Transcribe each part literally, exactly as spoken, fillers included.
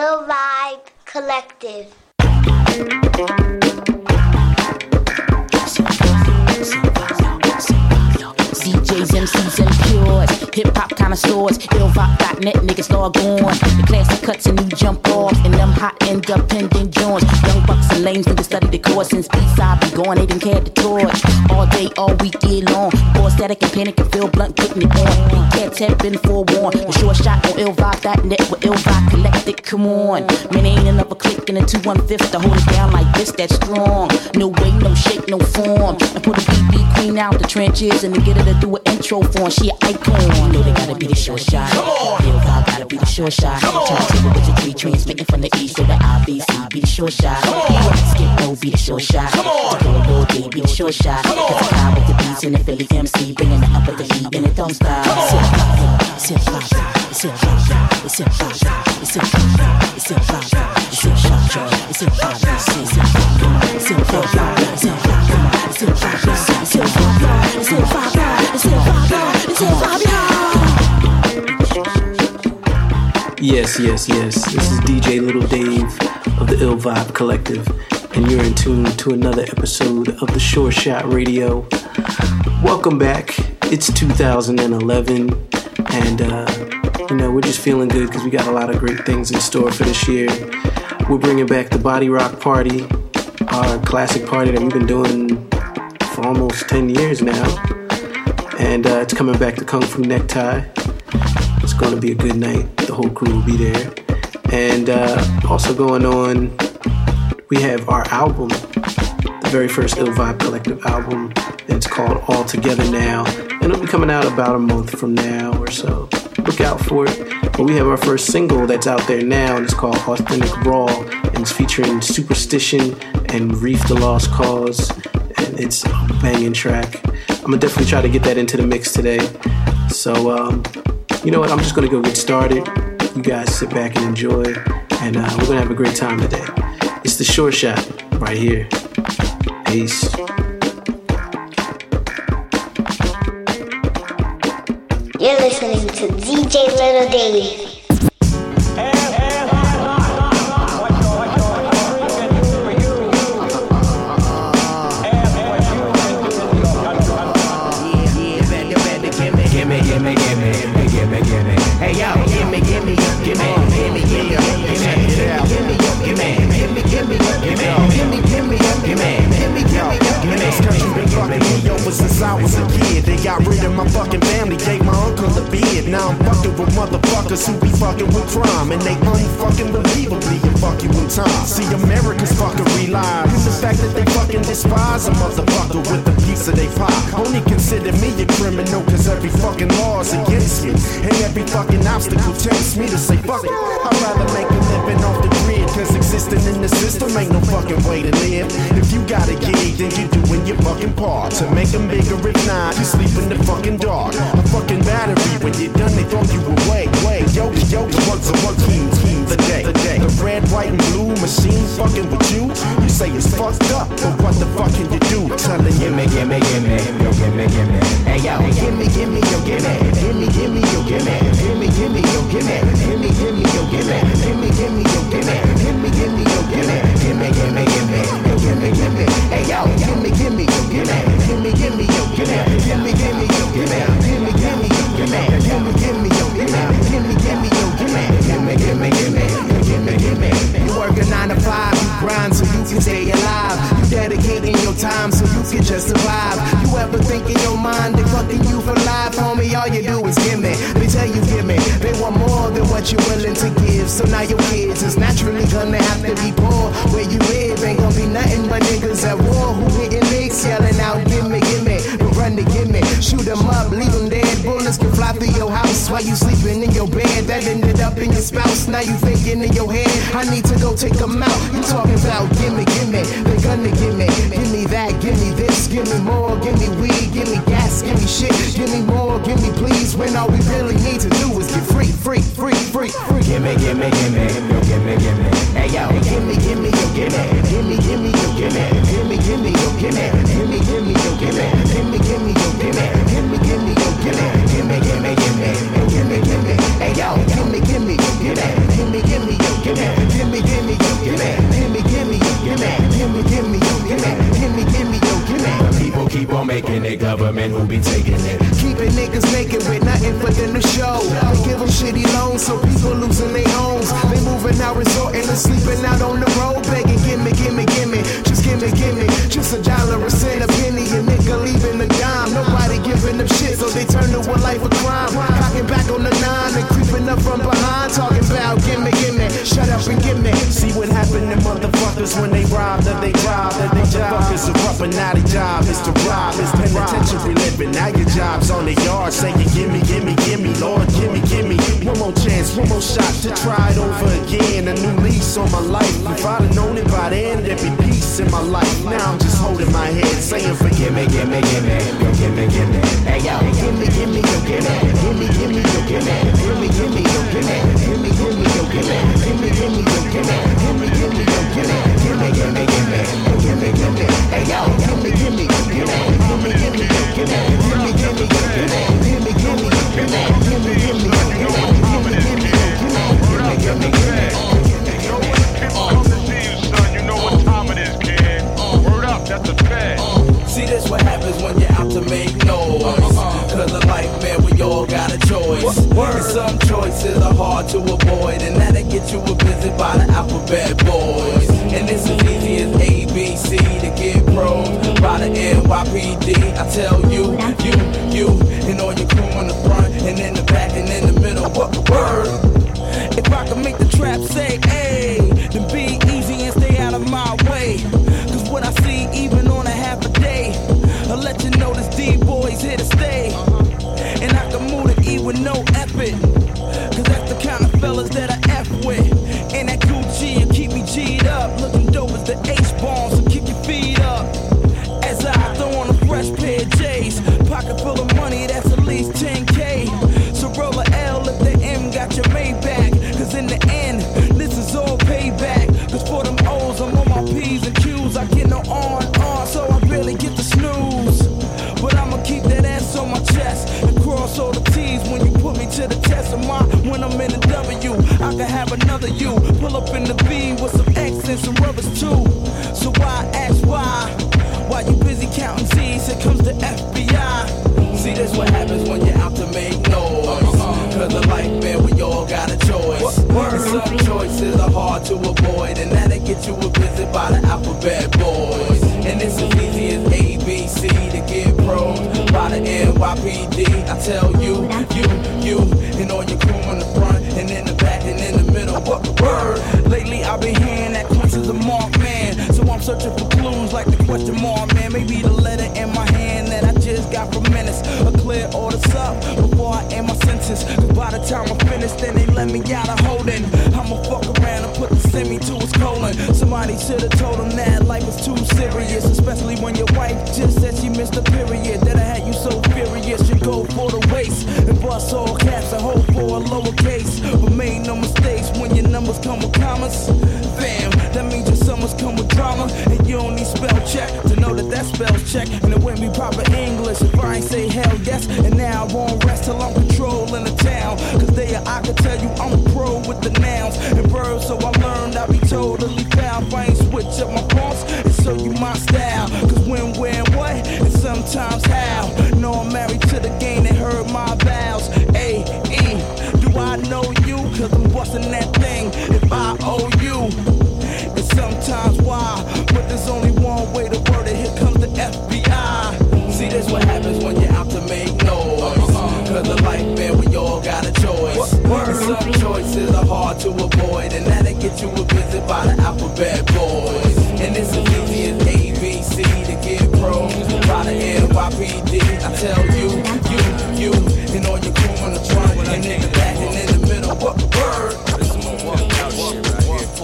Ill Vibe Collective. D Js, M Cs, and pures, hip-hop connoisseurs, ill vibe dot net, niggas log on. The classic cuts and new jump offs, and them hot independent joints. Young bucks and lames niggas study the course, since B-side be gone, they didn't care the torch. All day, all week, year long, boy static and panic and feel blunt, getting it on. Big cats have been forewarned, the short shot on ill vibe dot net with ill vibe collected, come on. Man, ain't another click in the two one fifth to hold it down like this, that's strong. No way, no shape, no form. And put a B B queen out the trenches, and to get her to do an intro form, she an icon. You know they gotta be the short shot. Ill vibe gotta be the short shot. Turn table with your three transmitting from the east, so the I B C be the short shot. Skip no be the short shot. To go a little day be the short shot. Cause I ride with the beats in the Philly M C, bringing the up with the heat and it don't stop. It's ill vibe, it's ill vibe, it's ill vibe, it's ill vibe, it's ill vibe, it's ill vibe, it's ill vibe, it's ill vibe, it's ill vibe, it's ill vibe, it's ill vibe, it's ill vibe, it's ill vibe, it's ill vibe, it's ill vibe. Yes, yes, yes. This is D J Little Dave of the Ill Vibe Collective, and you're in tune to another episode of the Short Shot Radio. Welcome back. It's two thousand eleven, and uh, you know, we're just feeling good because we got a lot of great things in store for this year. We're bringing back the Body Rock Party, our classic party that we've been doing for almost ten years now, and uh, it's coming back to Kung Fu Necktie. It's going to be a good night. The whole crew will be there. And uh, also going on, we have our album, the very first Ill Vibe Collective album. And it's called All Together Now. And it'll be coming out about a month from now or so. Look out for it. But we have our first single that's out there now, and it's called Authentic Raw. And it's featuring Superstition and Reef the Lost Cause. And it's a banging track. I'm going to definitely try to get that into the mix today. So, um... you know what, I'm just going to go get started. You guys sit back and enjoy, and uh, we're going to have a great time today. It's the Short Shot right here. Peace. You're listening to D J Little Dave. Hey yo, gimme, gimme, gimme, gimme, gimme, gimme, gimme, gimme, gimme, gimme, gimme, gimme, gimme, gimme, gimme, gimme. This country been fucking me over since I was a kid. They got rid of my fucking family, gave my uncle a beard. Now I'm fucking with motherfuckers who be fucking with crime, and they unfucking believably and fuck you in time. See, America's fucking relies on the fact that they fucking despise a motherfucker with a piece of they pie. Only consider me a criminal cause every fucking law's against me, and every fucking obstacle tempts me to say fuck it. I'd rather make a living off the grid, cause existing in the system ain't no fucking way to live. If you got a gig, then you doing your fucking part to make them bigger. If not, you sleep in the fucking dark. A fucking battery, when you're done, they throw you away. Wait, yo, yo, the works of one team, team, the day, the day. The red, white, and blue machine fucking with you. You say it's fucked up, but what the fuck can you do? Telling you, gimme, gimme, gimme, yo, gimme, gimme. Hey, yo, gimme, gimme, yo, gimme, gimme, gimme, yo, gimme, gimme, gimme, yo, gimme, gimme, gimme, yo, gimme, gimme, gimme, yo, gimme, gimme, gimme, yo, gimme, gimme, gimme, gimme, yo, gimme, gimme. Hey, yo, gimme, gimme, yo, gimme, gimme, gimme, yo, gimme, gimme, gimme, yo, gimme, gimme, gimme, yo, gimme, gimme, gimme, yo, gimme, gimme, gimme, yo, gimme, gimme, gimme, gimme, gimme, gimme. You work a nine to five, you grind so you can stay alive. You dedicating your time so you can just survive. You ever think in your mind they fucking you for life, homie? All you do is give me. They tell you give me. They want more than what you're willing to give. So now your kids is naturally gonna have to be poor. Where you live ain't gonna be nothing but niggas at war who hitting licks, yelling out gimme, gimme. But run to gimme, shoot them up, leave them dead. Bullets can fly through your house while you sleeping in your bed. That ended up in your spouse. Now you thinking in your head, I need to go take them out. You talking about gimme, gimme. They gonna gimme, give me that, give me this, give me more, give me weed, give me gas, give me shit, give me more, give me please. When all we really need to do is get free, free, free, free, free. Gimme, gimme, gimme, yo, gimme, gimme. Hey yo, gimme, gimme, yo, gimme, gimme, gimme, yo, gimme, gimme, gimme, yo, gimme, gimme, gimme, yo, gimme, gimme, gimme, yo, gimme, gimme, gimme, yo, gimme, gimme, gimme, gimme, yo, gimme, gimme. Hey yo, gimme, gimme, yo, gimme, gimme, gimme, yo, gimme. government who be taking it. Keeping niggas naked with nothing for them to show. They give them shitty loans so people losing their homes. They moving out, resorting to sleeping out on the road, begging, gimme, gimme, gimme, just gimme, gimme, just a dollar, a cent, a penny, a nigga leaving a dime. Nobody giving them shit, so they turn to a life of crime. Cocking back on the nine and creeping up from behind, talking about gimme, gimme, shut up and gimme. See what happened to motherfuckers when they robbed or they robbed or they job. Motherfuckers are up and now their job is to rob, it's penitentiary living. Now your job's on the yard saying gimme, gimme, gimme, Lord, gimme, gimme. One more chance, one more shot to try it over again. A new lease on my life. If I'd have known it by then, there'd be peace in my life. Now I'm just holding my head, saying forgive me, gimme, gimme, yo, gimme, gimme. Hey yo, gimme, gimme, yo, gimme, gimme, gimme, yo, gimme, gimme, gimme, yo, gimme, gimme, gimme, yo, gimme, gimme, gimme, yo, gimme, gimme, gimme, yo, gimme, gimme, gimme, gimme, yo, gimme, gimme. Hey yo, gimme, gimme, yo, gimme, gimme, gimme, yo, gimme, gimme, gimme, yo, gimme, gimme, gimme, yo, gimme, gimme, gimme, yo, gimme, gimme, gimme, yo, gimme, gimme, gimme, gimme. See, this what happens when you're out to make noise. Cause in life, man, we all got a choice. And some choices are hard to avoid, and that'll get you a visit by the alphabet boys. And it's as easy as A, B, C to get pro by the N Y P D. I tell you, you, you, and all your crew on the front, and in the back, and in the middle. What word? If I can make the trap say, hey, then be easy and stay out of my way. Cause what I see, even on a half a day, I'll let you know this D-boy's here to stay. And I can move the E with no effort. Cause that's the kind of fellas that I F with. And that Gucci and keep me G'd up. Looking dope as the H-bomb, so kick your feet up. As I throw on a fresh pair of J's. Pocket full of money, that's at least ten K. So roll a L if the M got your Maybach. Cause in the end, this is all payback. Cause for them O's, I'm on my P's and Q's. I get no on, on, so I barely get the snooze. But I'ma keep that ass on my chest and cross all the T's when you put me to the test of my. When I'm in the W, I can have another U. Pull up in the B with some X and some rubbers too. So why ask why? While you busy counting Z's, here comes the F B I. See, this what happens when you're out to make noise. Cause in life, man, we all got a choice. And some choices are hard to avoid, and that'll get you a visit by the alphabet boys. And it's as easy as A, B, C to get pro by the N Y P D. I tell you, you, you, and all your crew on the front, and in the back, and in the middle. What word? Lately, I've been hearing that Quince is a mark man. So I'm searching for clues like the question mark man. Maybe the letter in my hand that I just got from Menace. A clear order up before I end my sentence. Cause by the time I'm finished, then they let me out of holding. I'ma fuck around and put the semi to his colon. Somebody should've told him that life is too serious. Especially when your wife just said she missed a period. That I had you so furious, you go for the waist. And bust all caps and hope for a lowercase. But made no mistakes when your numbers come with commas. Fam, that means your summers come with drama. And you don't need spell check to know that that spell's check. And it wouldn't be proper English if I ain't say hell yes. And now I won't rest till I'm controlling the town. Cause there I can tell you I'm a pro with the nouns and verbs. So I learned I'll be totally foul if I ain't switch up my prompts and show you my style. Cause when, where, and what, and sometimes how. No, I'm married to the game that heard my vows. A, E, do I know you? Cause I'm busting that thing if I owe you. And sometimes why, but there's only one way to word it. Here comes the F B I. See, this what happens when you're out to make noise. Cause in life, man, we all got a choice. And some choices are hard to avoid, and that'll get you a visit by the alphabet boys. And it's as easy as A, B, C to get pro by the N Y P D. I tell you, you, you, and all your crew on the front, and in the back, and in the middle. What word? This is my walk out shit right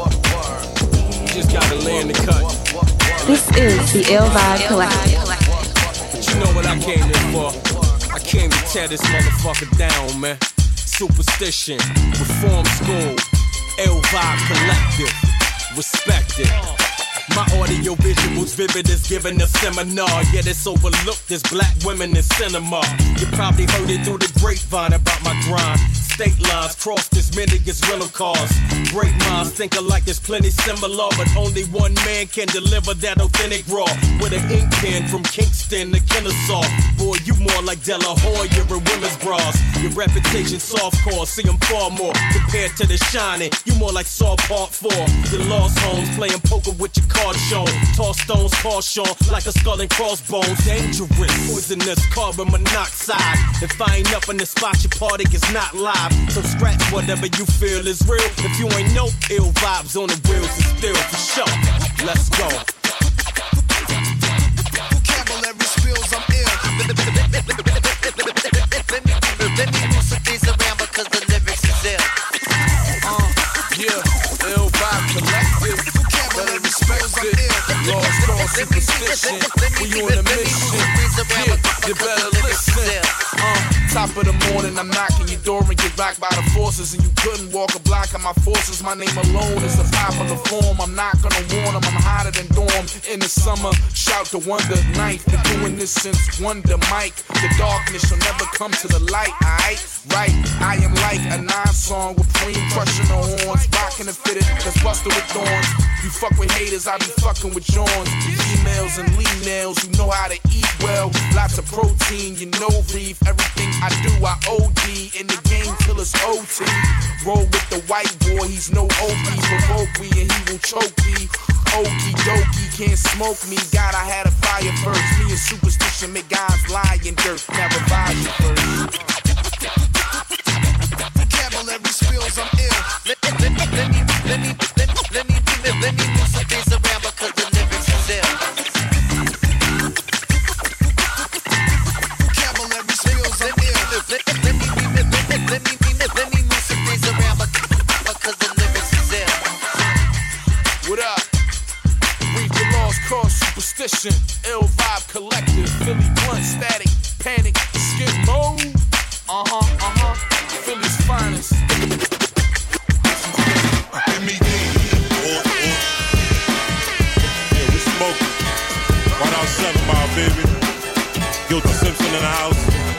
here. You just gotta land the cut. This is the Ill Vibe Collective. But you know what I came here for? I came to tear this motherfucker down, man. Superstition, reform school, Ill Vibe Collective, respect it. My audio visuals vivid as giving a seminar. Yet it's overlooked as black women in cinema. You probably heard it through the grapevine about my grind. state lines crossed as many as rental cars. Great minds think alike, there's plenty similar, but only one man can deliver that authentic raw. With an ink pen from Kingston to Kennesaw. Boy, you more like De La Hoya and women's bras. Your reputation softcore, see them far more compared to The Shining. You more like Saw Part four. Your lost homes playing poker with your cards shown. Toss stones, caution like a skull and crossbones. Dangerous, poisonous carbon monoxide. If I ain't up in the spot, your party is not live. So scratch whatever you feel is real. If you ain't no ill vibes on the wheels, it's still for sure. Let's go. Vocabulary spills, I'm ill. Let me move some things around because the lyrics is ill. Uh, yeah, ill vibe collective. Vocabulary spills, I'm ill. Lost cause superstition. We on a mission. Yeah, you better listen. Uh, top of the morning, I'm knocking your door and get rocked by the forces, and you couldn't walk a block of my forces. My name alone is a popular form. I'm not gonna warn them. I'm hotter than Dorm in the summer. Shout to Wonder Knife. Been doing this since Wonder Mike. The darkness shall never come to the light. Alright, right. I am like a nine song with cream crushing the horns, rocking and fitted. That's busted with thorns. You fuck with haters, I be fucking with Johns. Females and lean nails, you know how to eat well. Lots of protein, you know reef. Everything I do, I O D in the game till it's O T. Roll with the white boy, he's no O P. Provoke me and he will choke me. Okie dokie, can't smoke me. God, I had a fire first. Me and superstition make guys lie in dirt. Now revive you first. Vocabulary spills, I'm ill. Let, let, let, let, let me, let me, let me, let me, let me, let me move some things around because the lyrics is ill. Vocabulary spills, I'm ill. Let, let, let me, let, let, let, let me, let me move some things around because the lyrics is ill. What up? Read the lost cause superstition. Ill vibe collective. Philly blunt static. Panic. Skip mode. Uh huh. Uh huh. Philly's finest. M E D. Yeah, we smoking. Right out seven mile, baby. Guilty Simpson in the house.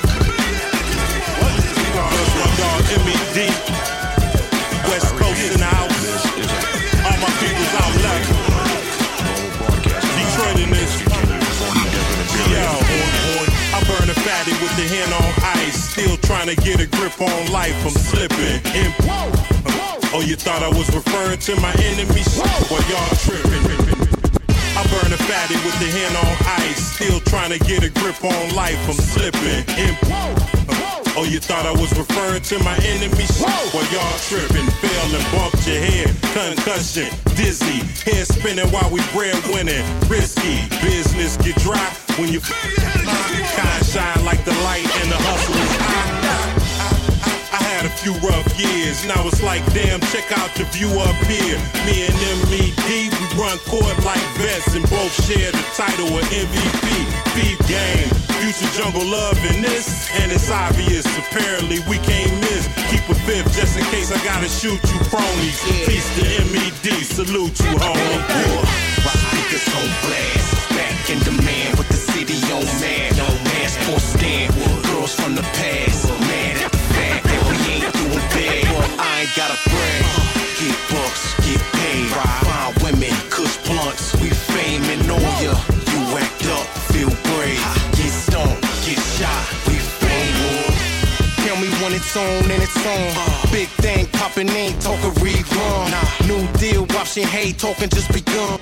First one dog, M E D. West Coast in the house. All my people's out left. Detroit in this. G L. I burn a fatty with the hand on ice. Still trying to get a grip on life. I'm slipping. In- oh, you thought I was referring to my enemies? Well, y'all tripping. I burn a fatty with the hand on ice. Still trying to get a grip on life. I'm slipping. In- oh, you thought I was referring to my enemies? Well, y'all tripping. Fell and bumped your head. Concussion. Dizzy. Head spinning while we breadwinning. Risky. Business get dry when you kind shine like the light and the hustle is high. I had a few rough years. Now it's like, damn, check out the view up here. Me and M E D, we run court like vets and both share the title of M V P. Beef game, future jungle love in this, and it's obvious. Apparently we can't miss. Keep a fifth just in case I gotta shoot you cronies. Peace to M E D, salute you, homie. Rock speakers on blast, back in demand with the city on mad. Passport stand, girls from the past, mad at the fact that we ain't doing bad. But I ain't gotta brag. Get bucks, get paid. Fine women, kush blunts, we faming on ya. You act up, feel brave. Get stoned, get shot, we fame. Tell me when it's on and it's on. Big thing poppin', ain't talking rerun. New deal, watching hate, talking just begun.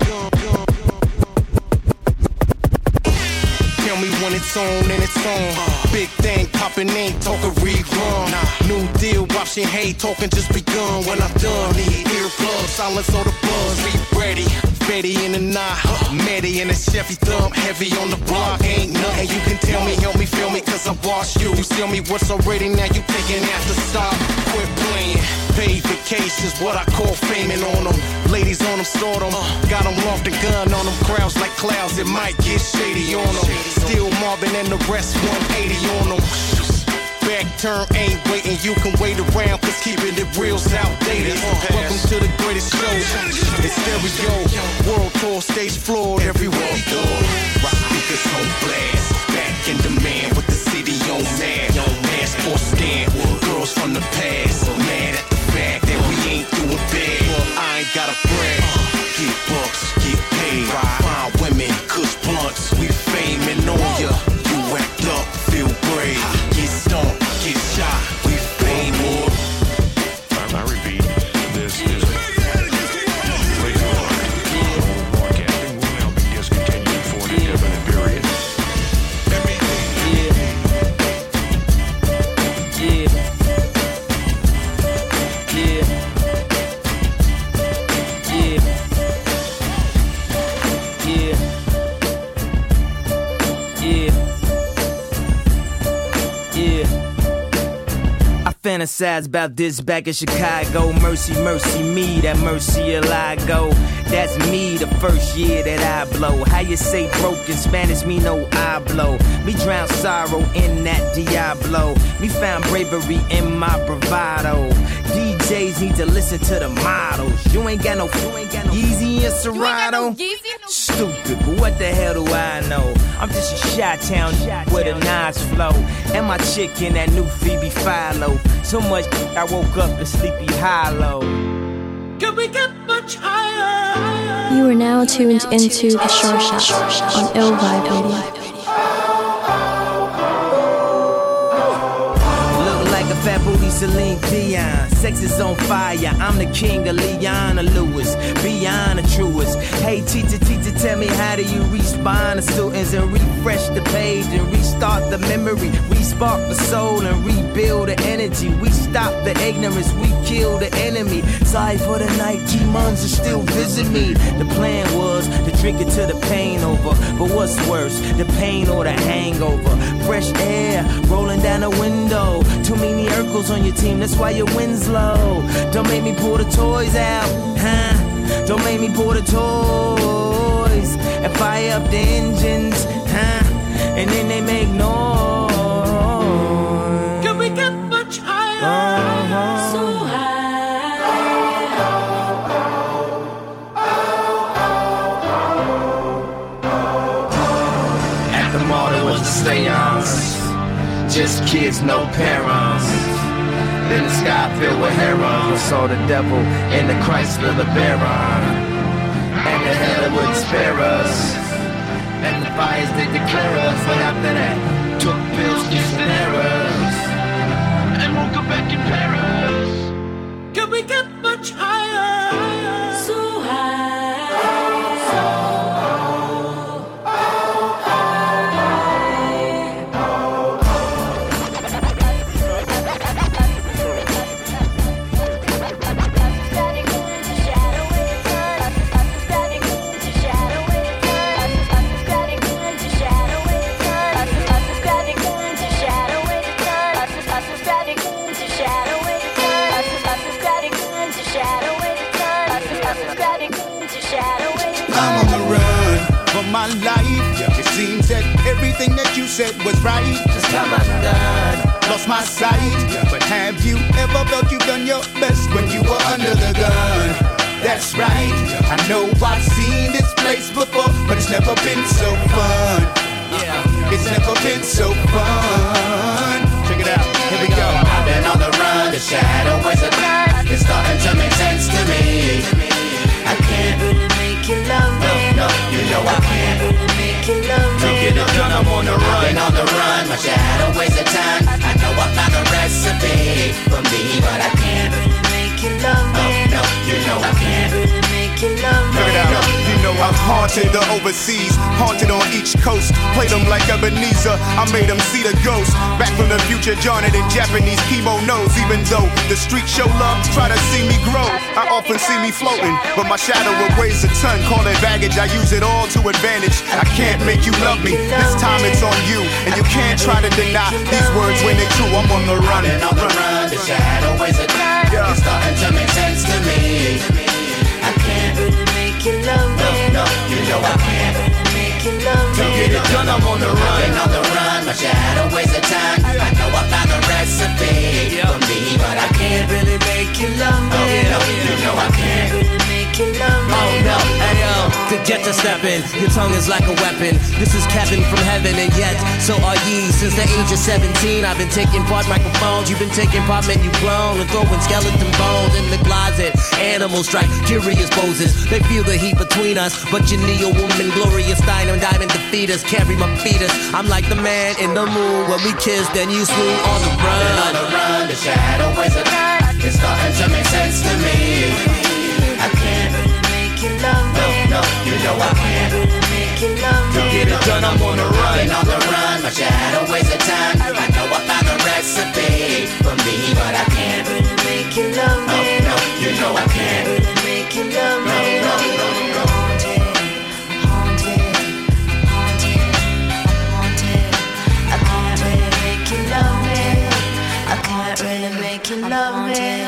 Tell me when it's on and it's on. Big thing poppin', ain't talking rerun. New deal, watching hate, talking just begun. When I'm done, need earplugs, silence all the buzz. Be ready, Betty in the knot, Maddie in the Chevy thumb, heavy on the block. Ain't nothing you can tell me, help me, feel me, cause I watched you. You tell me what's already, now you taking after stop. Quit playing, paid vacations, what I call faming on them. Ladies on them, stored them, got them loft and gun on them. Crowds like clouds, it might get shady on them. Still Marvin and the rest one eighty on them. Back turn ain't waiting, you can wait around, cause keeping it real's outdated. Welcome to the greatest show. It's stereo, world tour, stage floored everywhere we go. Rock speakers on blast, back in demand with the city on mad. Passport stand, girls scars from the past. Mad at the fact that we ain't doing bad. Well, I ain't gotta brag. Get bucks, get paid. Fine women, kush blunts. We faming on ya. You act up, feel brave. Get stomped, get shot. We fame more. I repeat, this is a place of art. Broadcasting will now be discontinued for an indefinite period. Fantasize about this back in Chicago. Mercy, mercy me, that mercy will I go. That's me the first year that I blow. How you say broken Spanish, me no I blow. Me drown sorrow in that Diablo. Me found bravery in my bravado. D Js need to listen to the models. You ain't got no, you ain't got no Yeezy and Serato. Stupid, but what the hell do I know? I'm just a Chi-Town with a nice flow. And my chick in that new Phoebe Philo. So much I woke up in Sleepy Hollow. Can we get much higher? You are now tuned into The Shore Shot on Ill Vibe Radio. Fat booty Celine Dion, sex is on fire. I'm the king of Leona Lewis, beyond the truest. Hey teacher, teacher, tell me how do you respond to students and refresh the page and restart the memory, respark the soul and rebuild the energy. We stop the ignorance, we kill the enemy. Sorry for the night, G-Muns are still visit me. The plan was to drink it till the pain over, but what's worse, the pain or the hangover? Fresh air rolling down the window. Too many Urkels on your team, that's why your win's low. Don't make me pull the toys out, huh? Don't make me pull the toys and fire up the engines, huh? And then they make noise. Can we get much higher? Uh-huh. So high. At the mall there was a seance. Just kids, no parents. Then the sky filled with herons. We saw the devil in the Chrysler LeBaron. And the hell would spare us. And the fires they declare us. But after that, took pills, just and errors. And woke up back in Paris. Can we get much higher? So high. So I'm on the run for my life. It seems that everything that you said was right. Just come undone. Lost my sight. But have you ever felt you've done your best when you were under the gun? That's right. I know I've seen this place before, but it's never been so fun. Yeah, it's never been so fun. Check it out. Here we go. I've been on the run. The shadow is a gun. It's starting to make sense to me. I can't really make you love me. No, no, you know I can't really make you love me. To get it done, I'm on the run. I've been on the run, my shadow weighs a ton. I know I found a recipe for me, but I can't really make you love me. No, no, you know I can't really make you love me. Check it out. You know I've haunted the overseas, haunted on each coast. Played them like Ebenezer, I made them see the ghost. Back from the future, Johnny in Japanese kimonos. Even though the street show love, try to see me grow. I often see me floating, but my shadow will weighs a ton. Call it baggage, I use it all to advantage. I can't make you love me, this time it's on you. And you can't try to deny these words when they're true. I'm on the run. I've been on the run, the shadow weighs a ton. It's starting to make sense to me. I can't really make you love me. No, no, you know I can't really make you love me. To get it done, I'm on the run. I've been on the run, my shadow weighs a ton. I know I found a recipe for me, but I can't really make you love me. No, no, you know I can't really make you love me. Oh no, hey yo, the get to stepping. Your tongue is like a weapon. This is Kevin from heaven, and yet so are ye. Since the age of seventeen, I've been taking part microphones. You've been taking part men you clone and throwing skeleton bones in the closet. Animals strike curious poses. They feel the heat between us, but you need a woman, glorious diamond, diamond defeat us. Carry my fetus. I'm like the man in the moon. When we kiss, then you swoon on the run. And on the run, the shadow is a it's starting to make sense to me. I can't really make you love me. No, no, you know I can't really make you love me. To get it done, I'm on the run. And on the run, my shadow is a time. I know I found the recipe for me, but I can't really make you love me. No, no, you know I can't really make you love me. No, no, no, no. I can't really make you love me.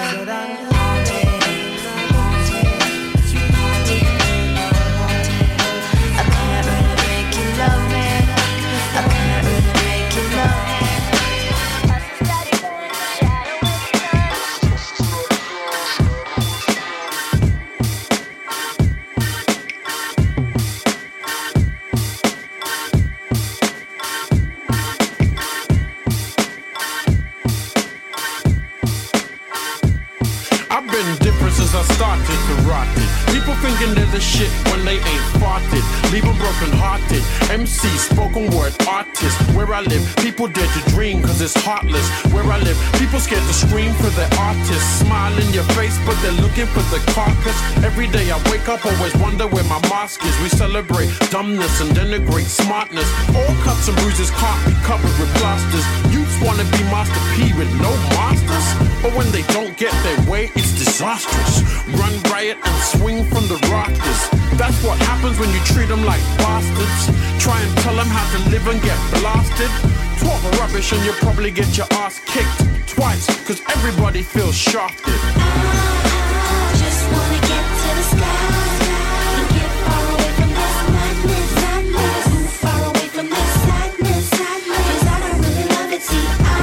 Shit when they ain't farted, leave them broken hearted. M C, spoken word artist. Where I live, people dare to dream cause it's heartless. Where I live, people scared to scream for their artists. Smile in your face, but they're looking for the carcass. Every day I wake up, always wonder where my mask is. We celebrate dumbness and denigrate smartness. All cuts and bruises can't be covered with plasters. Youths wanna be Master P with no masters, but when they don't get their way, it's disastrous. Run riot and swing from the rafters. That's what happens when you treat them like bastards. Try and tell them how to live and get blasted. Talk rubbish and you'll probably get your ass kicked twice, cause everybody feels shafted. I just wanna get to the sky and get far away from this madness, madness. Move far away from this sadness, sadness. Cause I don't really love it, see I,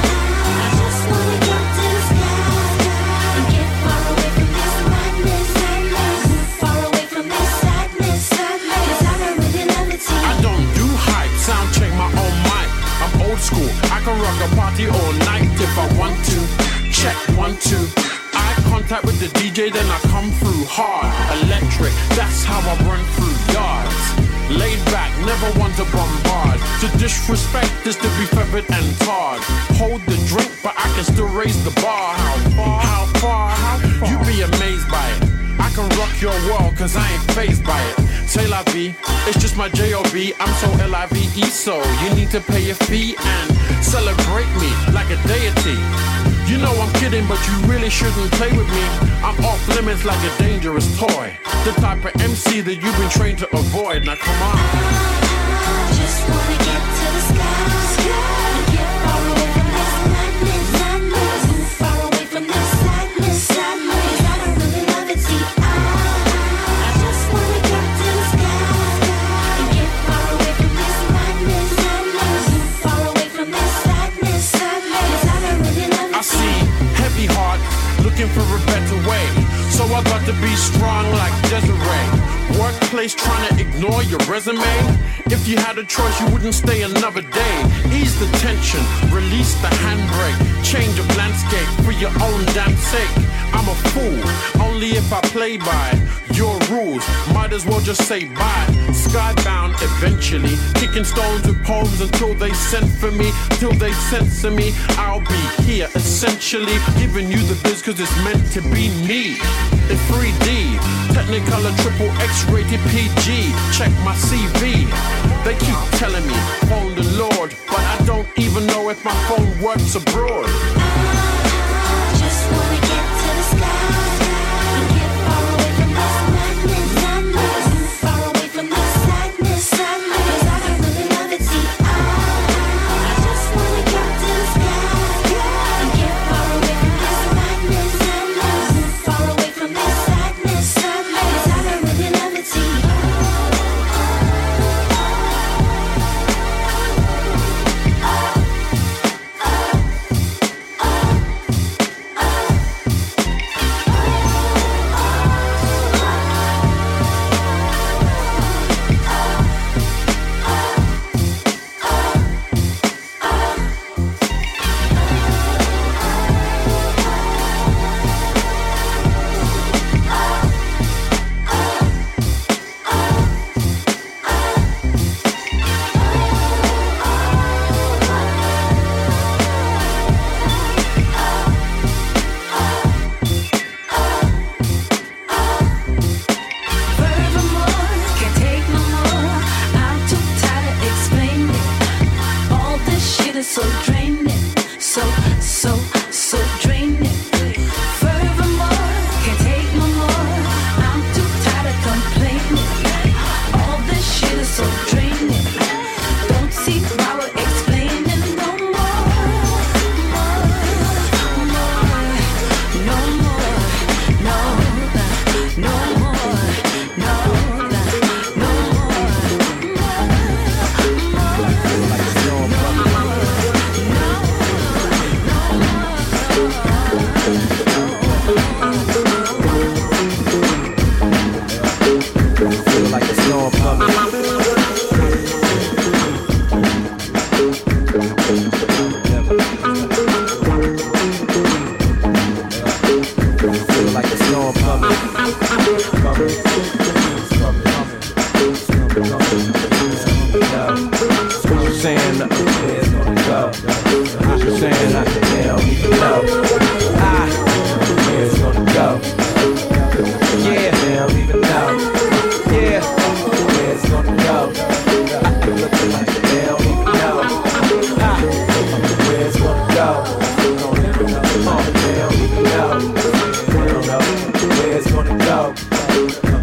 I just wanna get to the sky and get far away from this madness, madness. Move far away from this sadness, sadness. Cause I don't really love it, see I don't do hype, sound check my own mic. I'm old school, I can rock a party all night if I want to. Check one, two. Eye contact with the D J, then I come through hard. Electric, that's how I run through yards. Laid back, never one to bombard. To disrespect is to be feathered and tarred. Hold the drink, but I can still raise the bar. How far? How far? How far? You be amazed by it. I can rock your world, cause I ain't fazed by it. C'est la vie, it's just my J O B. I'm so L I V E, so you need to pay a fee and celebrate me like a deity. You know I'm kidding, but you really shouldn't play with me. I'm off limits like a dangerous toy. The type of M C that you've been trained to avoid. Now come on. I just wanna get to the sky, sky. And get far away from this madness, madness. Move far away from this sadness, sadness. Cause I don't really love it, see I, I just wanna get to the sky, sky. And get far away from this madness, madness. Move far away from this sadness, sadness. Cause I don't really love it, I see heavy heart looking for a better way, so I got to be strong like Desiree. Workplace trying to ignore your resume. If you had a choice, you wouldn't stay another day. Ease the tension, release the handbrake. Change of landscape for your own damn sake. I'm a fool, only if I play by your rules. Might as well just say bye. Skybound eventually, kicking stones with poems until they send for me. Till they censor me, I'll be here essentially giving you the biz cause it's meant to be me. In three D, Technicolor triple X-rated P G. Check my C V. They keep telling me phone the Lord, but I don't even know if my phone works abroad. I just wanna get to the sky, and get far away from this madness, madness. Move far away from this sadness, sadness. Cause I don't really love it, see I, I just wanna get to the sky, and get far away from this madness, madness. Move far away from this sadness, sadness. Cause I don't really love it, see I.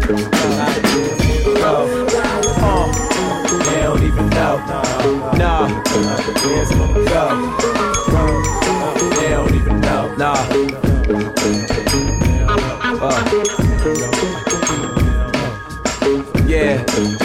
Uh, they don't even know. Nah, where's it gonna go? They don't even know. Nah. Uh. Yeah.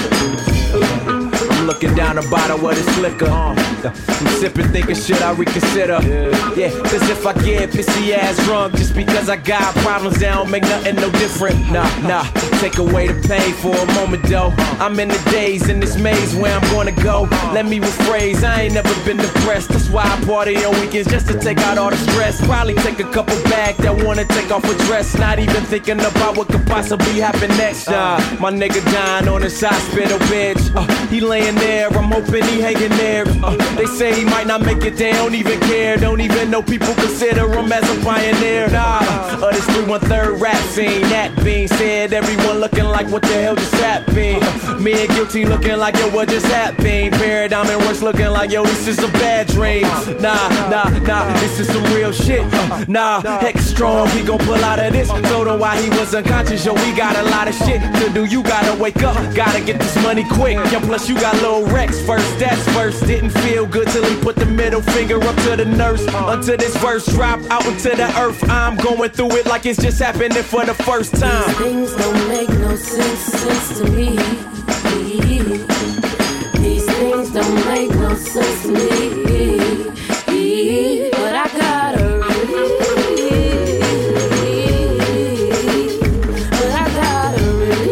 I'm looking down the bottle of this liquor. I'm sipping, thinking, should I reconsider? Yeah, cause if I get pissy ass drunk just because I got problems, they don't make nothing no different. Nah, nah, take away the pain for a moment though. I'm in the days in this maze where I'm gonna go. Let me rephrase, I ain't never been depressed. That's why I party on weekends just to take out all the stress. Probably take a couple back that wanna take off a dress. Not even thinking about what could possibly happen next. Nah, my nigga dying on his hospital bed. Uh, he laying there, I'm hoping he hanging there. Uh, they say he might not make it, they don't even care. Don't even know people consider him as a pioneer. Nah, uh, this three one third rap scene. That being said, everyone looking like what the hell just happened. Uh, me and Guilty looking like yo, what just happened? Paradigm and Works looking like yo, this is a bad dream. Nah, nah, nah, this is some real shit. Uh, nah, heck strong, we gon' pull out of this. Told him why he was unconscious, yo, we got a lot of shit to do. You gotta wake up, gotta get this money quick. Yo, plus you got Lil Rex first, that's first. Didn't feel good till he put the middle finger up to the nurse. Until this verse drop out into the earth, I'm going through it like it's just happening for the first time. These things don't make no sense, sense to me. These things don't make no sense to me. But I gotta read. But I gotta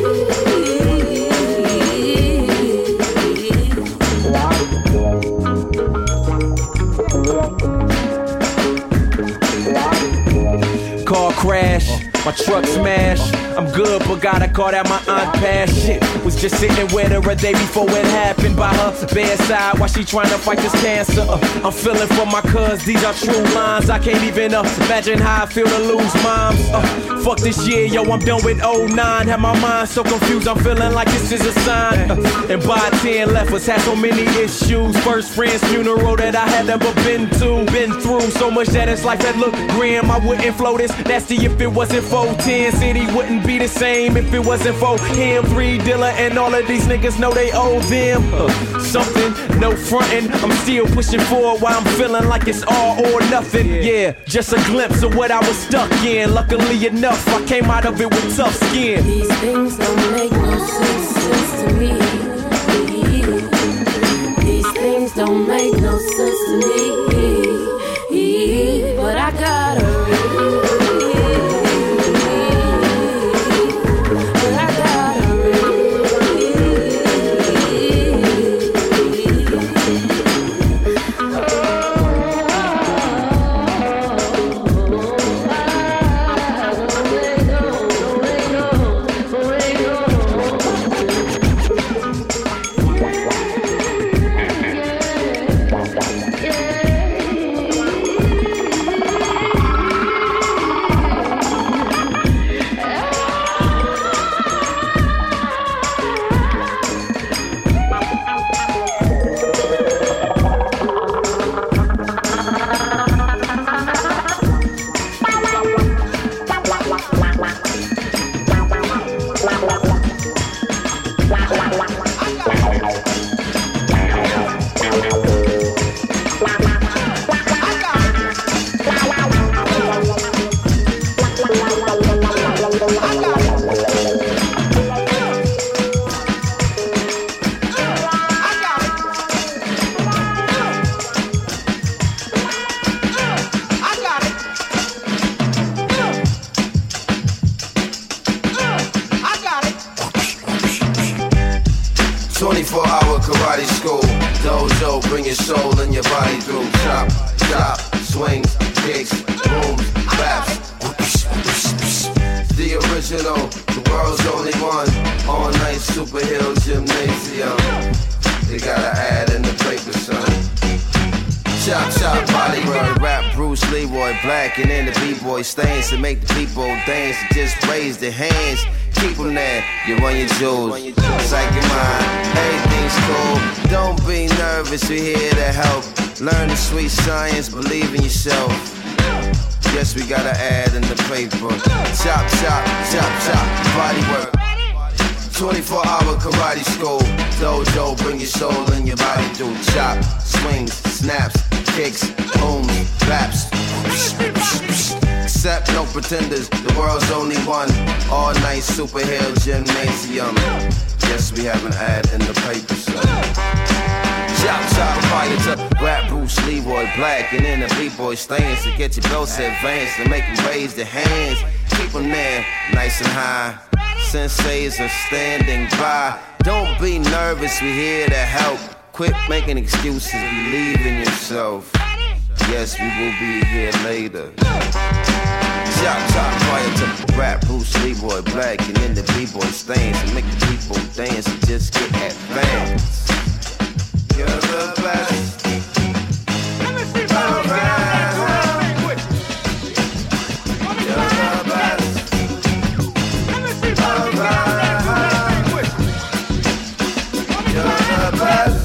read. Car crash, my truck smashed. I'm good, but gotta call that my aunt passed. Shit, was just sitting with her a day before it happened by her bedside while she trying to fight this cancer. Uh, I'm feeling for my cuz, these are true lines. I can't even uh, imagine how I feel to lose moms. Uh, fuck this year, yo, I'm done with oh nine. Have my mind so confused, I'm feeling like this is a sign. Uh, and by ten left us, had so many issues. First friend's funeral that I had never been to. Been through so much that it's like that look grim. I wouldn't flow this nasty if it wasn't for ten. City wouldn't be the same if it wasn't for him. Three Dilla and all of these niggas know they owe them uh, something, no frontin'. I'm still pushing forward while I'm feeling like it's all or nothing. Yeah, just a glimpse of what I was stuck in. Luckily enough, I came out of it with tough skin. These things don't make no sense, sense to me. These things don't make no sense to me. But I gotta read. twenty-four hour karate school. Dojo, bring your soul and your body through. Chop, chop, swings, kicks, booms, baps. The original, the world's only one. All night super hill gymnasium. They gotta add in the paper, son. Chop, chop, body run, rap, Bruce Leroy, black and in the b-boy stains to make the people dance. Just raise their hands, keep them there. You run your jewels, psych your mind, everything's cool. Don't be nervous, we're here to help. Learn the sweet science, believe in yourself. Yes, we gotta add in the paper. Chop, chop, chop, chop, body work. twenty-four hour karate school. Dojo, bring your soul and your body do. Chop, swings, snaps, kicks, booms, raps. Except no pretenders, the world's only one. All night superhero gymnasium. Yes, we have an ad in the paper, son. Chop, chop, fire to rap Bruce Leroy Black. And in the B-boy stance to get your belts advanced and make them raise their hands. Keep them there, nice and high. Senseis are standing by. Don't be nervous, we here to help. Quit making excuses, believe in yourself. Yes, we will be here later. Chop, chop, fire to rap Bruce Leroy Black. And in the B-boy stance and make the people dance and just get advanced. You're the best. Alright. You're the best. Alright. You're the best.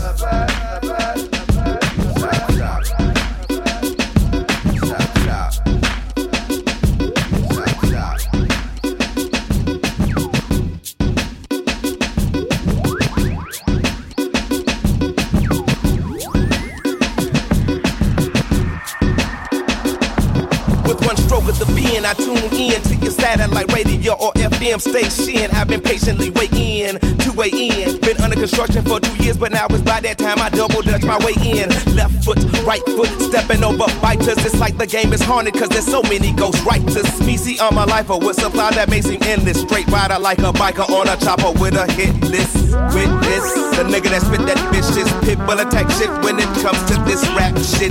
I tune in to your satellite radio or F M station. I've been patiently waiting to weigh in. Been under construction for two years, but now it's by that time I double dutch my way in. Left foot, right foot, stepping over biters. It's like the game is haunted, cause there's so many ghost writers. Me see on my life with supply that may seem endless. Straight rider like a biker on a chopper with a hit list. Witness, the nigga that spit that vicious pit bull attack shit when it comes to this rap shit.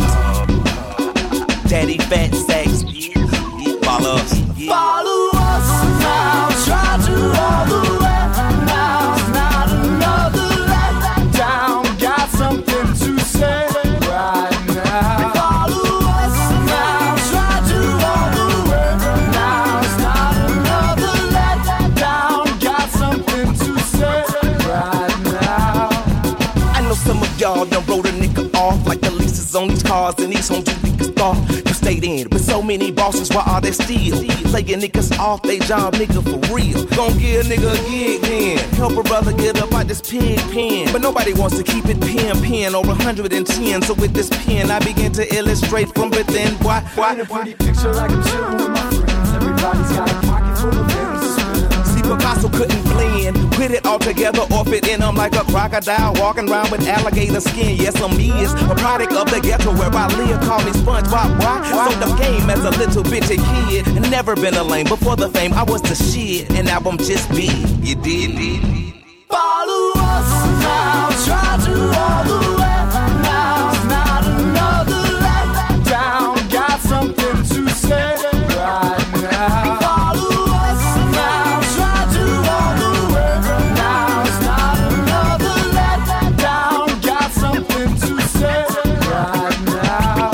Daddy fat sex. Follow us. Follow us now, try to all the way. Now's not another let down. Got something to say right now. Follow us now, try to all the way. Now's not another let down. Got something to say right now. I know some of y'all done wrote a nigga off like the leases on these cars and these homes you niggas thought. Stayed in with so many bosses, why are they still playing niggas off they job, nigga, for real? Gon' give a nigga a gig then, help a brother get up out this pig pen. But nobody wants to keep it pen, pen over one hundred ten. So with this pen, I begin to illustrate from within. Why? Why? Paint a pretty picture like I'm chilling with my friends. Everybody's got a pocket full of things to spend. See, Picasso couldn't blend, put it all together or fit in them like a crocodile walking around with alligator skin. Yes, I'm is a product of the ghetto where I live. Call me SpongeBob. Why? So the game as a little bitty kid. And never been a lame. Before the fame, I was the shit. And now I'm just big. You did, did, did. Follow us now, try to all the way. Now's not another let down. Got something to say right now. Follow us now, try to all the way. Now's not another let down. Got something to say right now.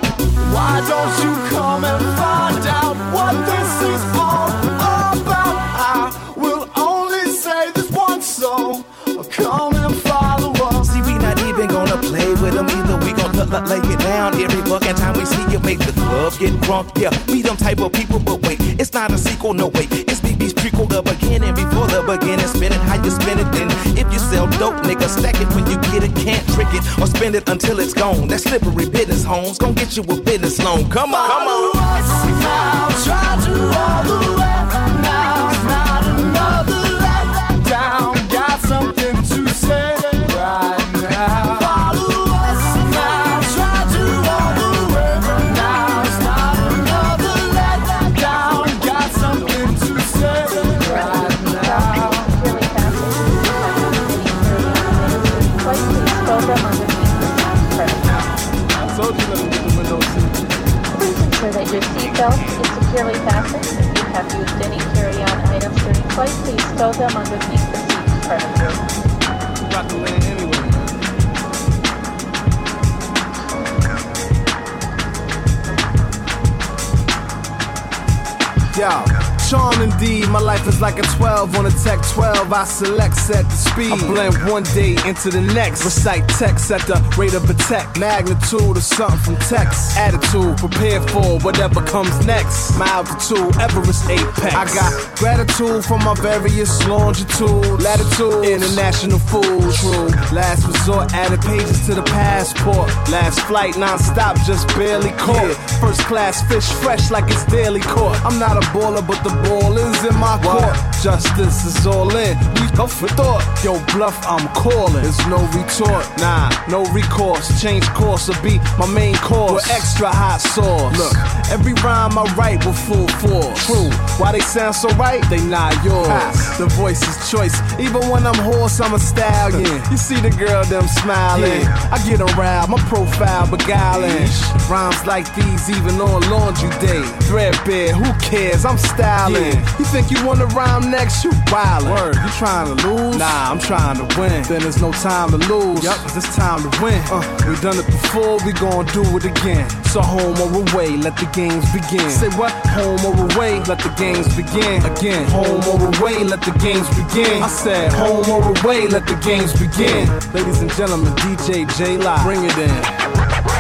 Why don't you come and find out what this is all about? I will only say this once, so come and follow us. See, we not even gonna play with them either. We gon' l- l- lay it down every fucking time we see you make the club get drunk. Yeah, we them type of people, but wait, it's not a sequel, no wait. It's B B's prequel, the beginning before the beginning. Spin it how you spin it, then if you sell dope, nigga, stack it when you get it. Can't trick it or spend it until it's gone. That slippery business, homes, gon' get you a business loan. Come on, come on. Follow us now, try to all the way. Now's not another let down. Got something to say right now. Follow us now, try to all the way. Now's not another let down. Got something to say right now. Please ensure that your seatbelt is securely fastened. If you have used any carry-on items during flight, please stow them underneath the seat first. Rock the lane anyway. Yo, charm indeed. My life is like a twelve on a Tech twelve. I select, set the speed. I blend one day into the next. Recite text at the rate of a tech. Magnitude of something from text. Attitude, prepare for whatever comes next. My altitude, Everest apex. I got gratitude for my various longitude, latitude, international food. True. Last resort, added pages to the passport. Last flight, non-stop, just barely caught. Yeah. First class fish fresh like it's daily caught. I'm not a baller, but the ball is in my court. Justice is all in. We go for thought. Yo, bluff, I'm calling. There's no retort. Nah, no recourse. Change course or be my main course. With extra hot sauce. Look, every rhyme I write with full force. True. Why they sound so right? They not yours. Ha. The voice is choice. Even when I'm hoarse, I'm a stallion. You see the girl, them smiling. Yeah. I get around, my profile beguiling. Rhymes like these even on laundry day. Threadbare, who cares? I'm styling. Yeah. You think you wanna rhyme next? You wildin'. Word, you trying to lose? Nah, I'm trying to win. Then there's no time to lose. Yup, it's time to win. Uh, we done it before, we gon' do it again. So home or away, let the games begin. Say what? Home or away, let the games begin. Again, home or away, let the games begin. I said home or away, let the games begin. Ladies and gentlemen, D J J Live, bring it in.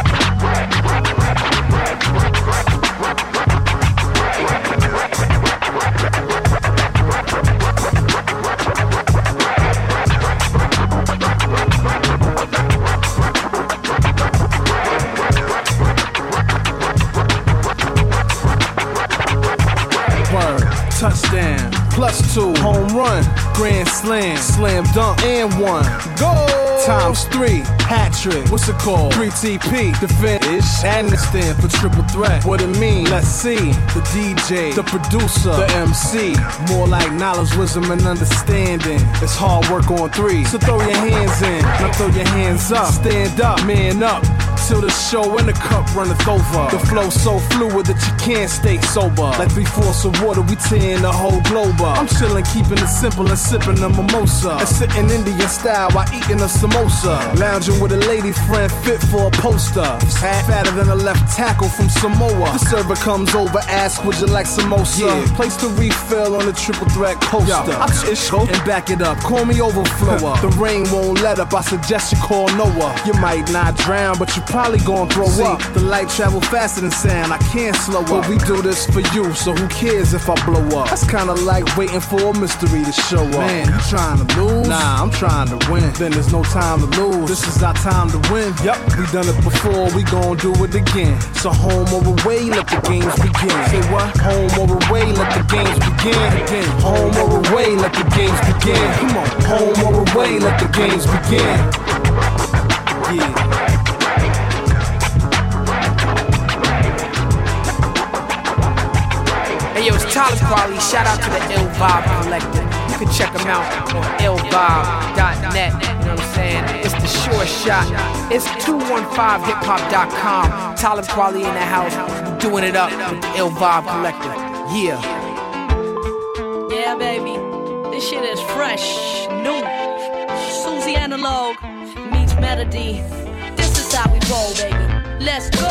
Touchdown, plus two, home run, grand slam, slam dunk, and one. Goal! Times three, hat trick, what's it called? three T P, defend ish, and it stand for triple threat. What it mean? Let's see. The D J, the producer, the M C. More like knowledge, wisdom, and understanding. It's hard work on three, so throw your hands in. Now throw your hands up, stand up, man up. Till the show and the cup runneth over. The flow so fluid that you can't stay sober. Like three fourths of water, we tearing the whole globe up. I'm chillin', keeping it simple and sipping a mimosa. And sitting Indian style while eating a samosa. Lounging with a lady friend fit for a poster. Hat fatter than a left tackle from Samoa. The server comes over, asks, would you like samosa? Yeah. Place the refill on the triple threat coaster. Yo, I just go and back it up. Call me overflower. The rain won't let up. I suggest you call Noah. You might not drown, but you probably gonna throw See, up. The light travel faster than sound. I can't slow up. But we do this for you, so who cares if I blow up? That's kinda like waiting for a mystery to show up. Man, you trying to lose? Nah, I'm trying to win. Then there's no time to lose. This is our time to win. Yup, we done it before. We gon' do it again. So home or away, let the games begin. Say what? Home or away, let the games begin. Again, home or away, let the games begin. Come on, home or away, let the games begin. Yeah. Hey yo, it's Talib Kweli. Shout out to the Ill Vibe Collective. You can check them out on ill vibe dot net. You know what I'm saying? It's the Short Shot. It's two one five hip hop dot com. Talib Kweli in the house, doing it up with the Ill Vibe Collective. Yeah. Yeah, baby. This shit is fresh, new. Susie Analog meets Melody. This is how we roll, baby. Let's go.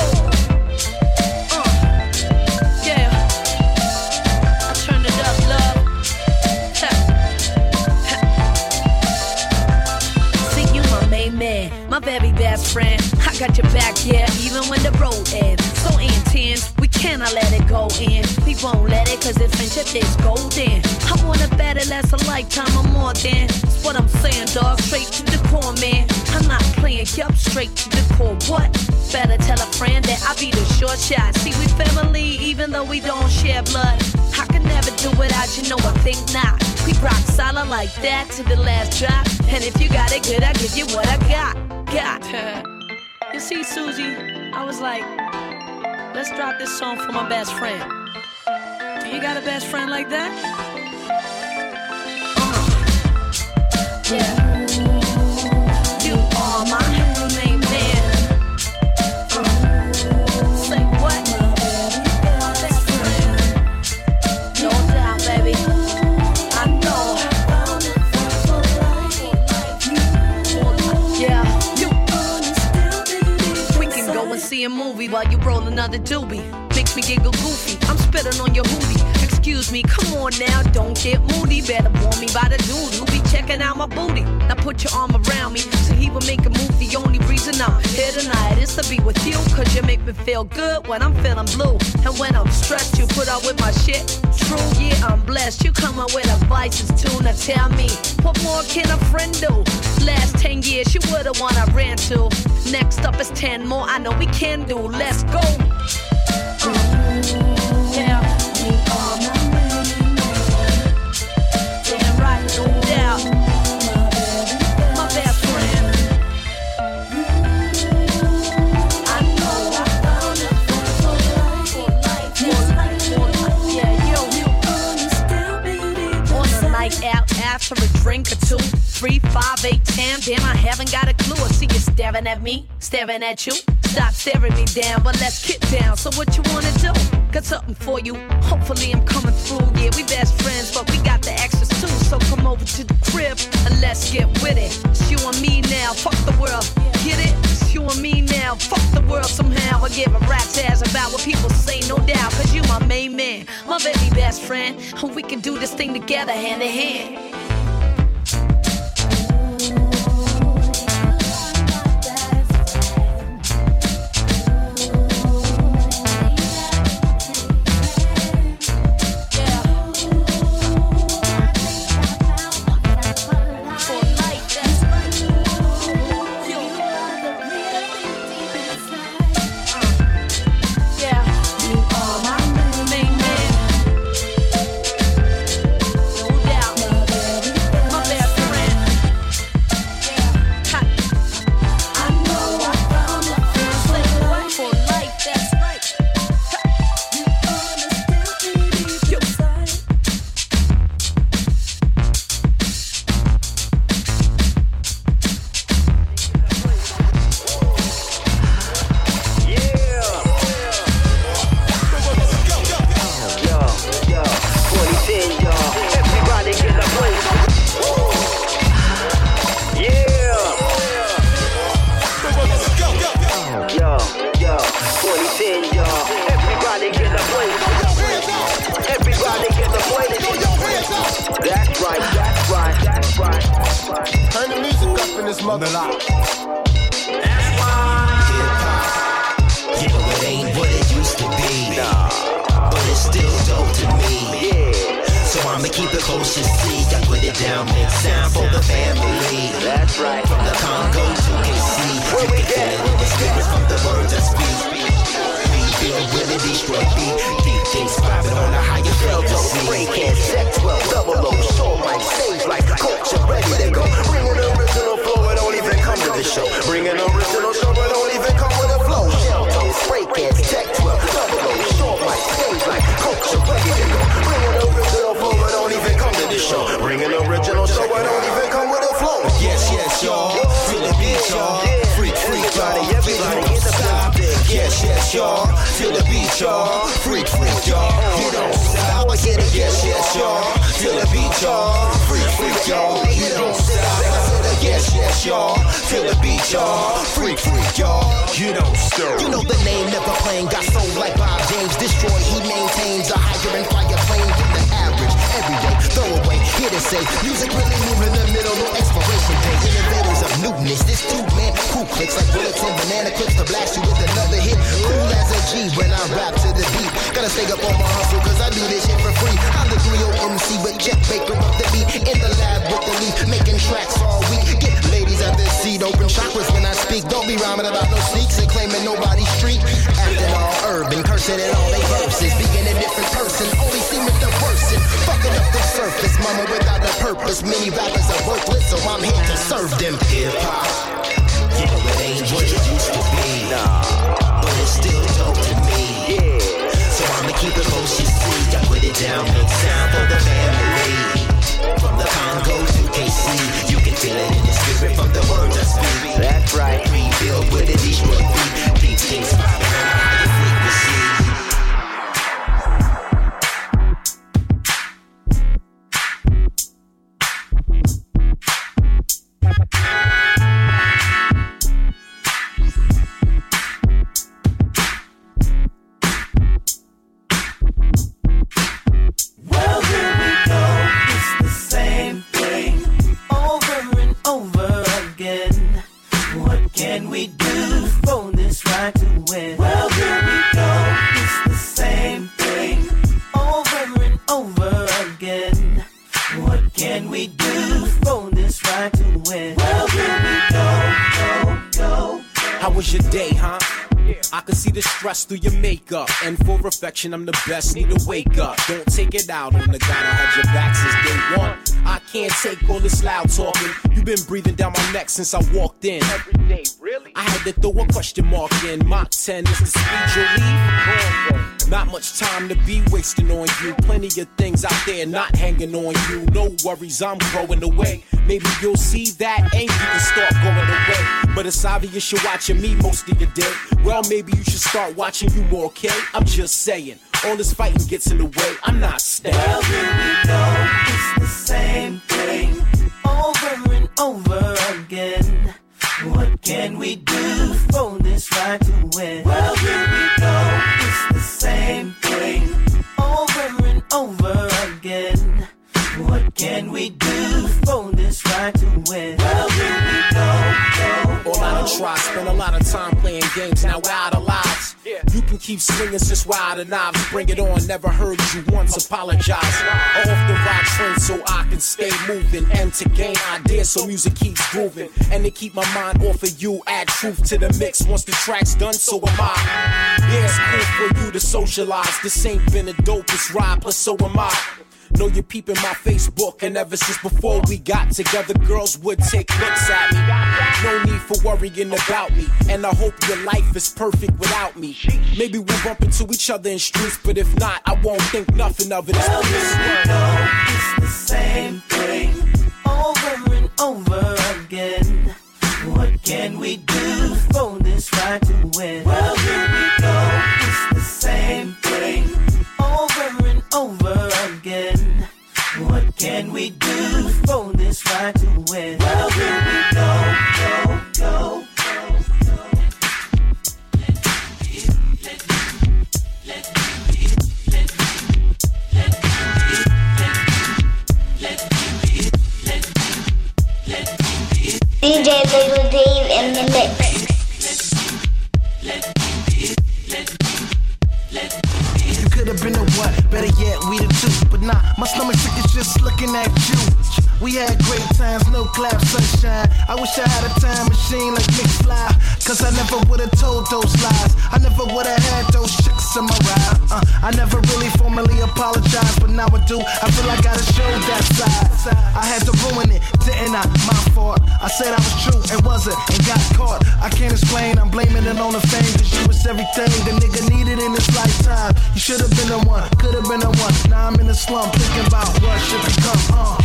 My very best friend, I got your back, yeah, even when the road ends. So intense, we cannot let it go in. We won't let it, cause this friendship is golden. I wanna bet it lasts a lifetime or more than. That's what I'm saying, dog, straight to the core, man. I'm not playing, yup, straight to the core. What? Better tell a friend that I be the short shot. See, we family, even though we don't share blood. I could never do without you, know I think not. We rock solid like that to the last drop. And if you got it good, I give you what I got. Got. You see, Susie, I was like, let's drop this song for my best friend. Do you got a best friend like that? Uh-huh. Yeah. You are my main man. Uh, say what? My best friend. No doubt, baby. I know. Yeah. See a movie while you roll another doobie. Makes me giggle goofy. I'm spitting on your hoodie. excuse me, come on now, don't get moody. Better warn me by the dude who be checking out my booty. Now put your arm around me so he will make a move. The only reason I'm here tonight is to be with you, cause you make me feel good when I'm feeling blue. And when I'm stressed, you put up with my shit. True, yeah, I'm blessed. You come up with advices too. Now tell me, what more can a friend do? Last ten years, you were the one I ran to. Next up is ten more I know we can do. Let's go. Yeah. Damn right, no doubt. My best friend. I know I found it for life. Yeah, yo. On a night out after a drink or two, three, five, eight, ten. Damn, I haven't got a clue. I see you staring at me, staring at you. Stop staring me down, but let's get down. So what you wanna do? Got something for you. Hopefully I'm coming through. Yeah, we best friends, but we got the extras too. So come over to the crib and let's get with it. It's you and me now, fuck the world. Get it? It's you and me now, fuck the world somehow. I give a rat's ass about what people say, no doubt. Cause you my main man, my baby best friend. And we can do this thing together hand in hand. was your day, huh? I can see the stress through your makeup. And for affection, I'm the best, need to wake up. Don't take it out on the guy that had your back since day one. I can't take all this loud talking. You've been breathing down my neck since I walked in. Every day, really? I had to throw a question mark in. Mach ten is the speed you leave. Not much time to be wasting on you. Plenty of things out there not hanging on you. No worries, I'm growing away. Maybe you'll see that and you can start going away. But it's obvious you're watching me most of your day. Well, maybe you should start watching you more, okay? I'm just saying, all this fighting gets in the way. I'm not staying. Well, here we go. It's the same thing over and over again. What can we do for this right to win? Well, here we go. It's the same thing over and over again. What can we do for this right to win? Well, here we go, go, go. All I done tried, spent a lot of time playing games, now we're out of lives. You can keep swinging since we're out of knives. Bring it on, never heard you once apologize. Off the right train so I can stay moving. And to gain ideas so music keeps grooving. And to keep my mind off of you, add truth to the mix. Once the track's done, so am I. Yeah, it's cool for you to socialize. This ain't been the dopest ride, but so am I. Know you're peeping my Facebook, and ever since before we got together, girls would take looks at me. No need for worrying about me, and I hope your life is perfect without me. Maybe we'll bump into each other in streets, but if not, I won't think nothing of it. Well, it's the same thing over and over again. What can we do for this right to win? Well, here we go. It's the same thing over and over again. What can we do for this right to win? Well, here we go, go, go. D J Little Dave in the mix. You could have been a what? Better yet, we the two. But nah, my stomach sick is just looking at you. We had great times, no clap, sunshine. I wish I had a time machine like McFly, cause I never would've told those lies. I never would've had those chicks in my ride. uh, I never really formally apologized, but now I do. I feel I gotta show that side. I had to ruin it, didn't I? My fault. I said I was true and wasn't and got caught. I can't explain, I'm blaming it on the fame, cause you was everything the nigga needed in his lifetime. You should've been the one, could've been the one. Now I'm in the slum thinking about what should become. uh.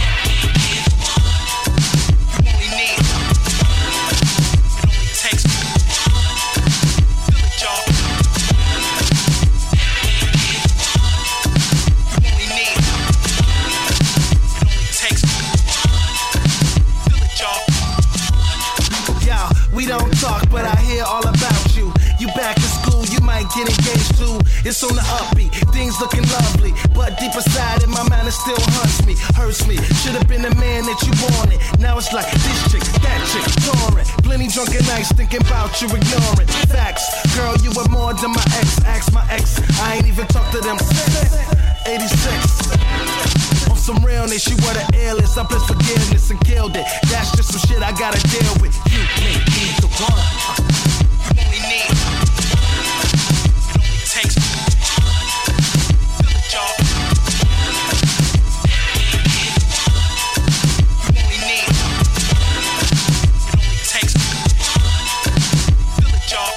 We don't talk, but I hear all about you. You back in school, you might get engaged too. It's on the upbeat, things looking lovely, but deep inside in my mind it still haunts me, hurts me. Should've been the man that you wanted. Now it's like this chick, that chick, touring. Plenty drunken nights thinking about you, ignoring facts. Girl, you were more than my ex. Ask my ex, I ain't even talked to them since eighty-six. On some realness, you were the illest. I blessed forgiveness and killed it. That's just some shit I gotta deal with. You make me the one. You only need. It only takes. Feel it, y'all. You only need. It only takes. Feel it, y'all.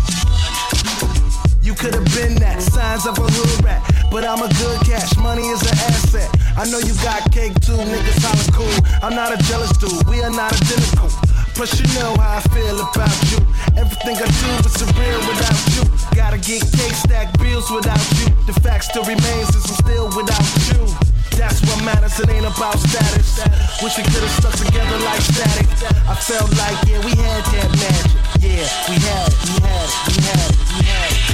You could have been that. Signs of a hood rat. But I'm a good cash, money is an asset. I know you got cake too, niggas holla cool. I'm not a jealous dude, we are not identical. Plus you know how I feel about you. Everything I do is surreal without you. Gotta get cake, stack bills without you. The fact still remains is I'm still without you. That's what matters, it ain't about status. Wish we could've stuck together like static. I felt like, yeah, we had that magic. Yeah, we had it, we had it, we had it, we had it.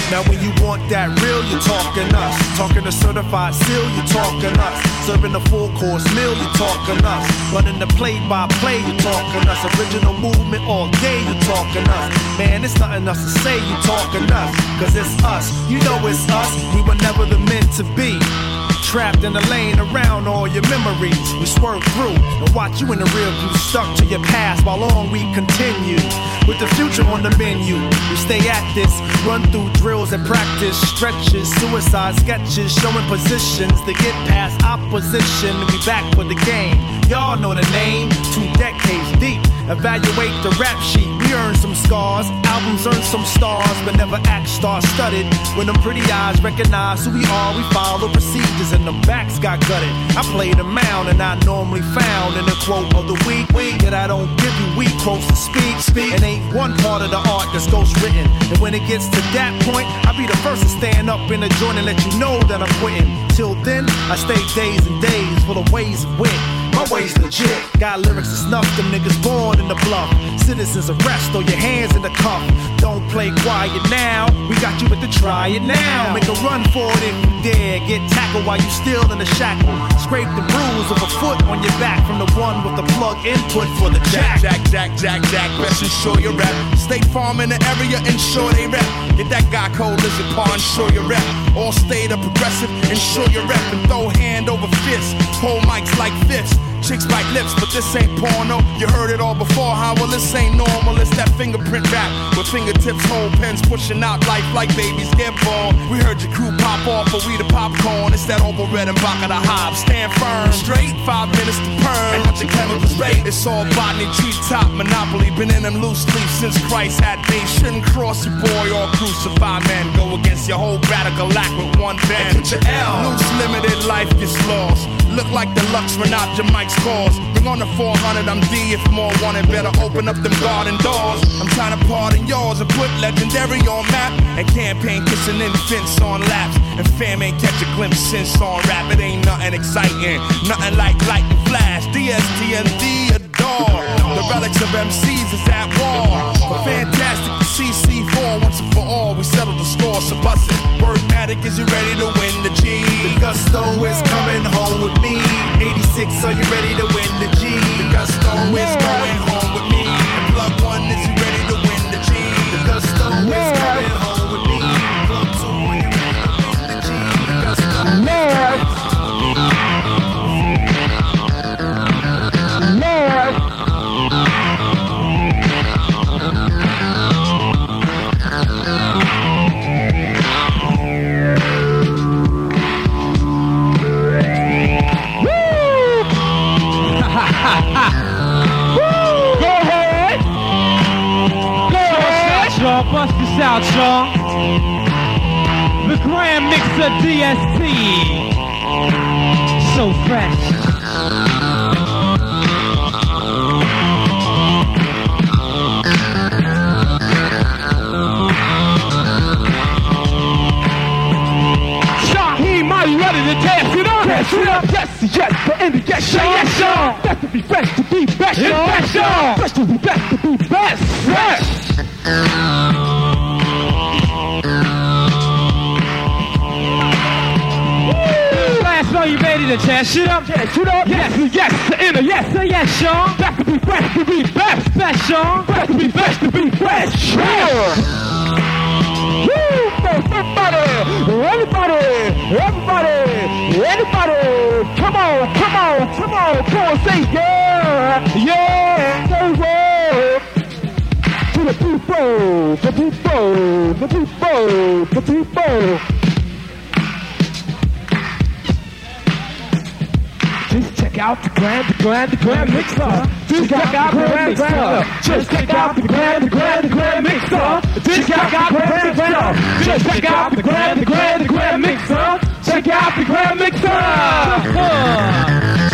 Now when you want that real, you're talking us. Talking a certified seal, you're talking us. Serving a full course meal, you're talking us. Running the play by play, you're talking us. Original movement all day, you're talking us. Man, it's nothing else to say, you're talking us. Cause it's us, you know it's us. We were never the meant to be. Trapped in the lane around all your memories. We swerve through and watch you in the rear view, stuck to your past while on we continue. With the future on the menu, we stay at this. Run through drills and practice stretches, suicide sketches, showing positions to get past opposition. We back for the game. Y'all know the name. Two decades deep. Evaluate the rap sheet. We earn some scars. Albums earn some stars, but never act star-studded. When them pretty eyes recognize who we are, we follow procedures and the backs got gutted. I play the mound and I normally found in the quote of the week. That I don't give you weak quotes to speak. Speak. And ain't one part of the art that's ghost written. And when it gets to that point, I'll be the first to stand up in the joint and let you know that I'm quitting. Till then, I stay days and days full of ways of wit. My way's legit. Got lyrics to snuff them niggas born in the bluff. Citizens arrest, throw your hands in the cuff. Don't play quiet now. We got you at the try it now. Make a run for it if you dare. Get tackled while you still in the shackle. Scrape the bruise of a foot on your back from the one with the plug input for the jack. Jack, Jack, Jack, Jack, best ensure your rep. State Farm in the area, ensure they rep. Get that guy cold lizard paw, ensure your rep. All state of progressive, ensure your rep. And throw hand over fist. Hold mics like fists. Chicks bite lips, but this ain't porno. You heard it all before, how well this ain't normal. It's that fingerprint rap with fingertips hold pens pushing out life like babies get born. We heard your crew pop off, but we the popcorn. It's that oval red and back of the hive. Stand firm, straight, five minutes to perm. And watch the chemicals rate. It's all botany, treetop, monopoly. Been in them loose leaves since Christ had days. Shouldn't cross your boy or crucify man. Go against your whole radical lack with one band. Get your L. Loose limited life gets lost. Look like the Lux run out your mic's calls. Bring on the four hundred, I'm D if more wanted. Better open up them garden doors. I'm trying to pardon yours and put legendary on map. And campaign kissing infants on laps. And fam ain't catch a glimpse since on rap. It ain't nothing exciting, nothing like light and flash. D S T N D adore. The relics of M Cs is at war. But fantastic to see C four once and for all. We settle the score, so bust it. Wordmatic, is you ready to win the G? The gusto is coming home with me. eighty-six, are you ready to win the G? The gusto is going home with me. And plug one, is you ready to win the G? The gusto is coming home with me. Plug two, are you ready to win the G? The gusto is Lord. Lord. Bust this out, y'all. The Grand Mixer D S T. So fresh. Shaheem, are you ready to dance it up? Dance it up, yes, yes, the indication, yes, y'all. Best to be best to be best, y'all. Best, y'all. Best to be best to be best, fresh. Last are you ready to chance it up? Chance it up? Yes, yes, the inner, yes, sir, yes, Sean. Best to be best to be best, best, Sean. Best to be best to be best, sure. Woo! Everybody, everybody, everybody, everybody, come on, come on, come on, come on, say yeah, yeah, say yeah. To the people, the people, the people, the people. Just check out the grand, the grand, the grand mixer. Just check out the grand, the grand. Just check out the grand, the grand, the grand mixer. Just check out the grand, the grand. Just check out the grand, the grand, the grand mixer. Check out the grand mixer.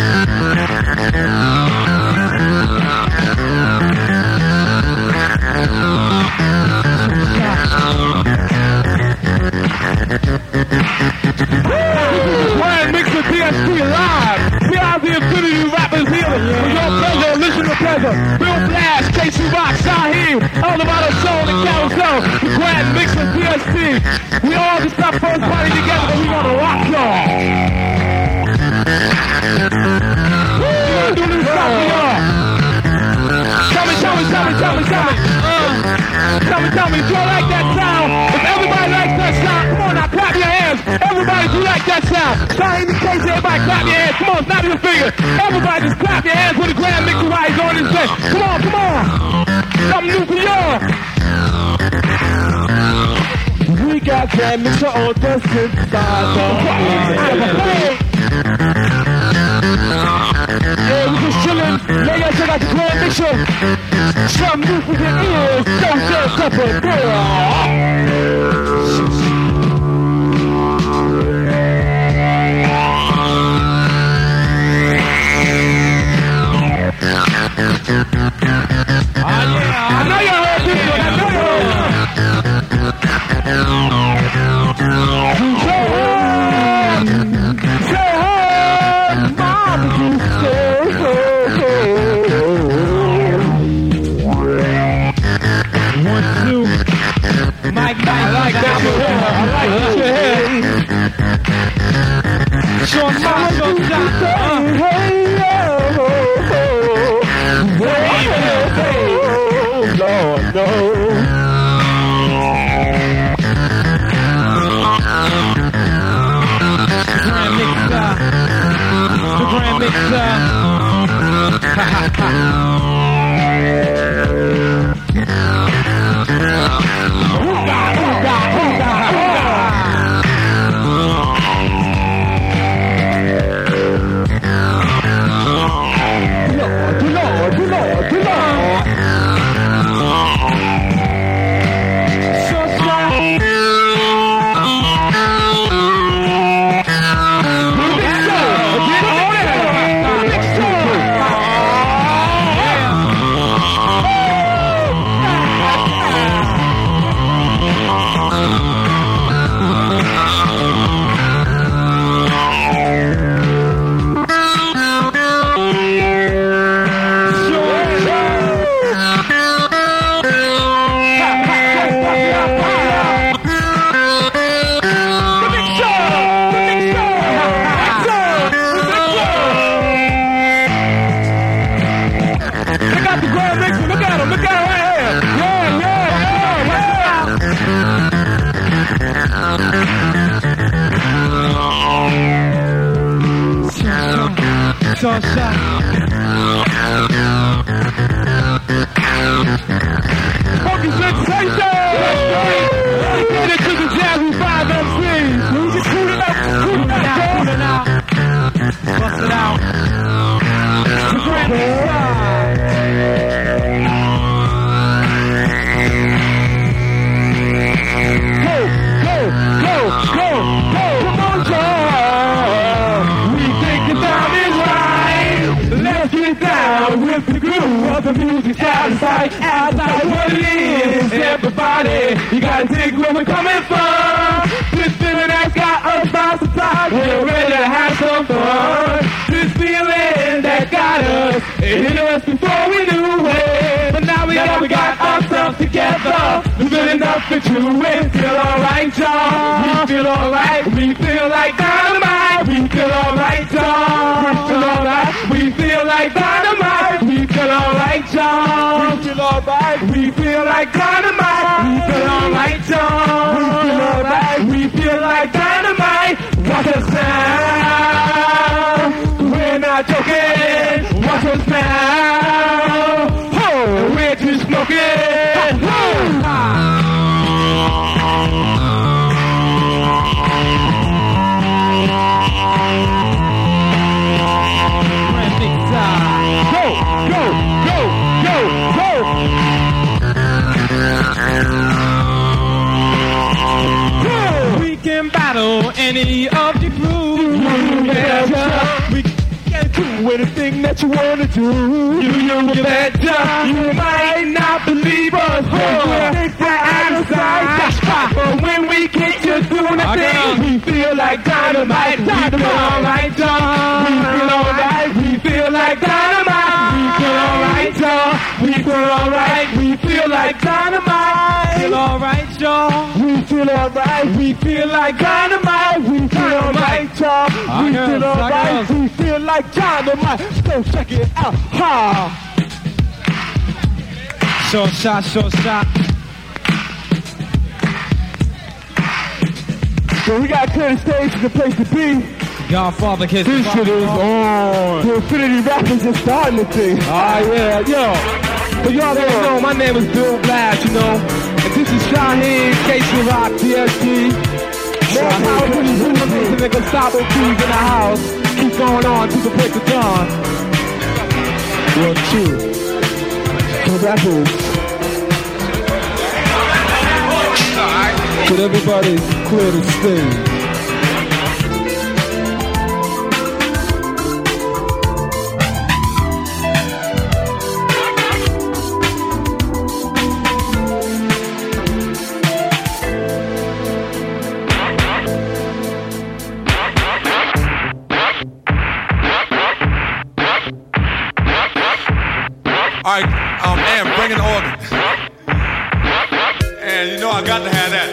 Grand Mixer D S T live. We are the Infinity Rappers here. For your pleasure, listen to pleasure. Bill Blast, Casey Rock, Shaheem, all about our soul and carousel. The Grand Mixer D S T. let's see. We all just stop first party together, but we gonna rock y'all. Woo! Do this stuff for y'all. Tell me, tell me, tell me, tell me, tell me. Uh, tell me, tell me, do you like that sound? If everybody likes that sound, come on now, clap your hands. Everybody, do you like that sound? Try in the case, everybody clap your hands. Come on, snap your finger. Everybody just clap your hands with a grand mixer rise on his head. Come on, come on. Something new for y'all. We got grand mixer on the synthesizer. Yeah, we just chillin'. Yeah, y'all check out the grand mixer. Some new for your ears. Don't just up a girl. I know y'all heard this one. I know y'all one, two. Mike, Mike, I like that your hair. I like that your hair. Sean, Mike, go down. Hey, oh, Lord, no. Grand mixer, the grand mixer. Ha ha ha. Funky sensation! Get it to the jazz with five M Cs. We just shoot it up, shoot it out, shoot it out. Bust it out. The grand Go, go, go, go, go. Come on, John. We think the time is right. Let's get down with the groove of the music outside, outside what it is. Everybody, you gotta dig where we're coming from. This feeling that's got us by surprise. We're ready to have some fun. This feeling that got us, it hit us before we knew it. But now we got, we got ourselves together. We're good enough to do it. Feel alright, y'all. We feel alright. We feel like dynamite. We feel alright, y'all. We feel alright. We feel like dynamite. We feel alright, y'all. We feel alright. We feel like dynamite. We feel alright, y'all. We feel alright. We feel like dynamite. Watch us now. We're not joking. Watch us now. Oh, we're just smoking. Oh. Go, go, go, go. We can battle any of the crew. Yeah, we can do anything that you wanna do. You know better. You might not believe us, but we're out of sight. But when we get you through the thing, we feel like dynamite. We feel alright, John. We feel alright. We feel like dynamite. We feel alright. alright, y'all. We feel alright. We feel like dynamite. Feel alright, y'all. We feel alright. We feel like dynamite. We feel alright, y'all. We feel alright. We feel like dynamite. So check it out. Ha! Short shot, short shot. So we got clear the stage to the place to be. Godfather Kids. This shit is on. The Infinity Rappers is starting the thing. Ah, yeah, yo. So y'all already know, my name is Bill Blast, you know. And this is Shaheed, Casey Rock, T S G. More power to these amazing niggas, Gustavo Keys in the house. Keep going on to the break of dawn. One, two. So rappers. Could everybody clear the stage? All right, um, and bring an organ. And you know I got to have that.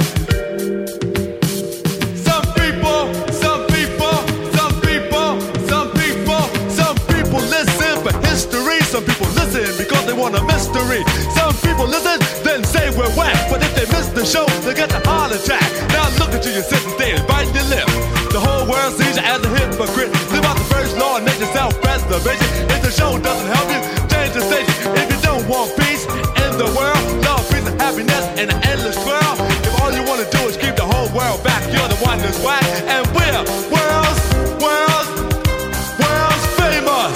Some people, some people, some people, some people, some people listen for history. Some people listen because they want a mystery. Some people listen, then say we're whack. But if they miss the show, they get a heart attack. Now look at you, you're sitting there and biting your lip. The whole world sees you as a hypocrite. Live out the first law and make yourself preservation. If the show doesn't help you, change the station. If you don't want peace in the world, love, peace, and happiness in an endless world. If all you want to do is keep the whole world back, you're the one that's whack. And we're world's, world's, world's famous.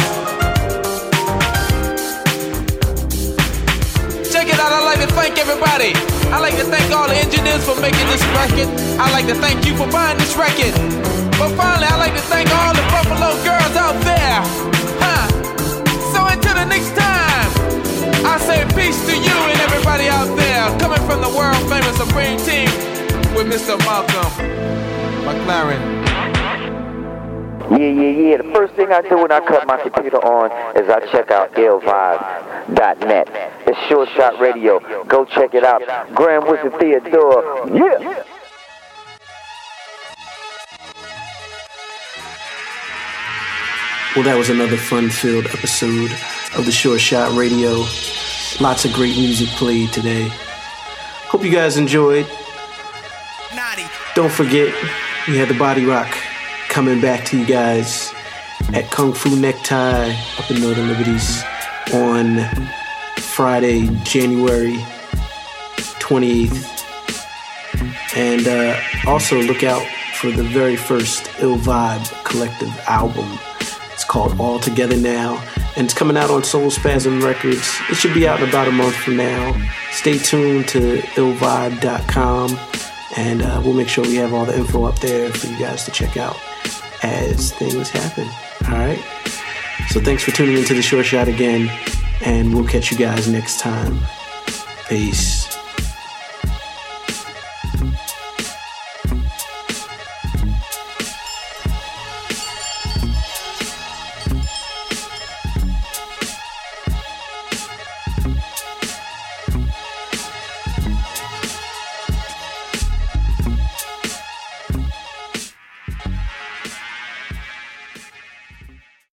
Check it out, I'd like to thank everybody. I'd like to thank all the engineers for making this record. I'd like to thank you for buying this record. But finally, I'd like to thank all the Buffalo girls out there. Huh? So until the next time, I say peace to you and everybody out there. Coming from the world famous Supreme Team with Mister Malcolm McLaren. Yeah, yeah, yeah. The first thing I do when I cut my computer on is I check out ill vibe dot net. It's Short Shot Radio. Go check it out. Grand Wizard Theodore. Yeah. Well, that was another fun-filled episode of the Short Shot Radio. Lots of great music played today. Hope you guys enjoyed. Don't forget, we had the Body Rock coming back to you guys at Kung Fu Necktie up in Northern Liberties on Friday, January twenty-eighth. And uh, also look out for the very first Ill Vibe Collective album. It's called All Together Now, and it's coming out on Soul Spasm Records. It should be out in about a month from now. Stay tuned to ill vibe dot com, and uh, we'll make sure we have all the info up there for you guys to check out as things happen. All right? So thanks for tuning into The Short Shot again, and we'll catch you guys next time. Peace.